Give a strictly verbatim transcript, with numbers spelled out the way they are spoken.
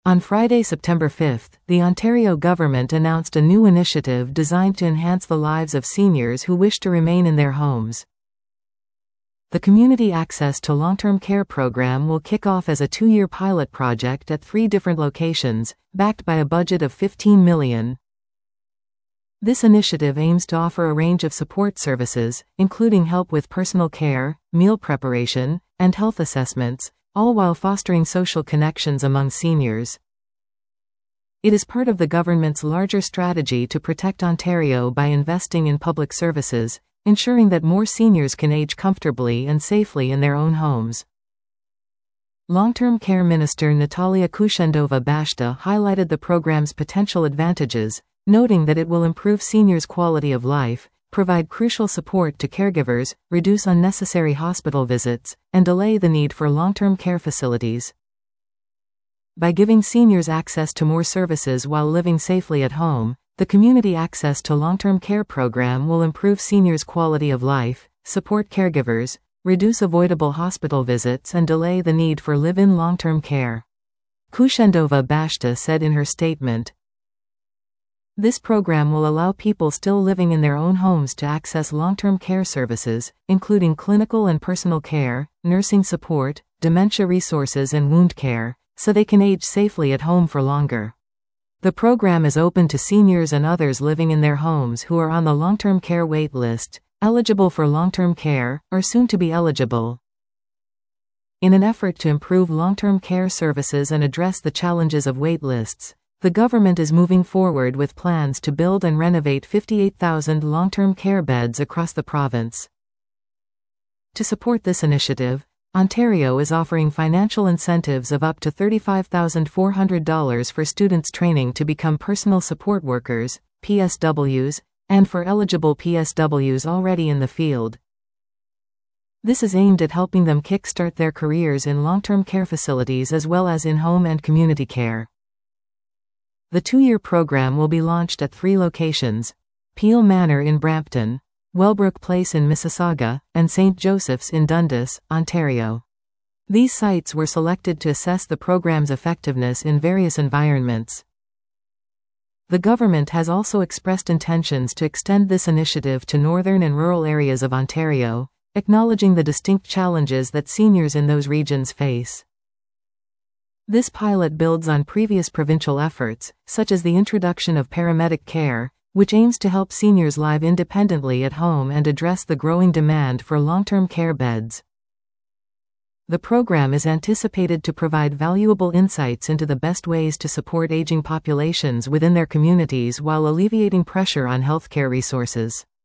On Friday, September fifth, the Ontario government announced a new initiative designed to enhance the lives of seniors who wish to remain in their homes. The Community Access to Long-Term Care program will kick off as a two-year pilot project at three different locations, backed by a budget of fifteen million dollars. This initiative aims to offer a range of support services, including help with personal care, meal preparation, and health assessments, all while fostering social connections among seniors. It is part of the government's larger strategy to protect Ontario by investing in public services, ensuring that more seniors can age comfortably and safely in their own homes. Long-term care minister Natalia Kushendova-Bashta highlighted the program's potential advantages, noting that it will improve seniors' quality of life, provide crucial support to caregivers, reduce unnecessary hospital visits, and delay the need for long-term care facilities. By giving seniors access to more services while living safely at home, the Community Access to Long-Term Care program will improve seniors' quality of life, support caregivers, reduce avoidable hospital visits, and delay the need for live-in long-term care. Kushendova-Bashta said in her statement, "This program will allow people still living in their own homes to access long-term care services, including clinical and personal care, nursing support, dementia resources and wound care, so they can age safely at home for longer. The program is open to seniors and others living in their homes who are on the long-term care wait list, eligible for long-term care, or soon to be eligible." In an effort to improve long-term care services and address the challenges of wait lists, the government is moving forward with plans to build and renovate fifty-eight thousand long-term care beds across the province. To support this initiative, Ontario is offering financial incentives of up to thirty-five thousand four hundred dollars for students training to become personal support workers, P S Ws, and for eligible P S Ws already in the field. This is aimed at helping them kickstart their careers in long-term care facilities as well as in-home and community care. The two-year program will be launched at three locations: Peel Manor in Brampton, Wellbrook Place in Mississauga, and Saint Joseph's in Dundas, Ontario. These sites were selected to assess the program's effectiveness in various environments. The government has also expressed intentions to extend this initiative to northern and rural areas of Ontario, acknowledging the distinct challenges that seniors in those regions face. This pilot builds on previous provincial efforts, such as the introduction of paramedic care, which aims to help seniors live independently at home and address the growing demand for long-term care beds. The program is anticipated to provide valuable insights into the best ways to support aging populations within their communities while alleviating pressure on healthcare resources.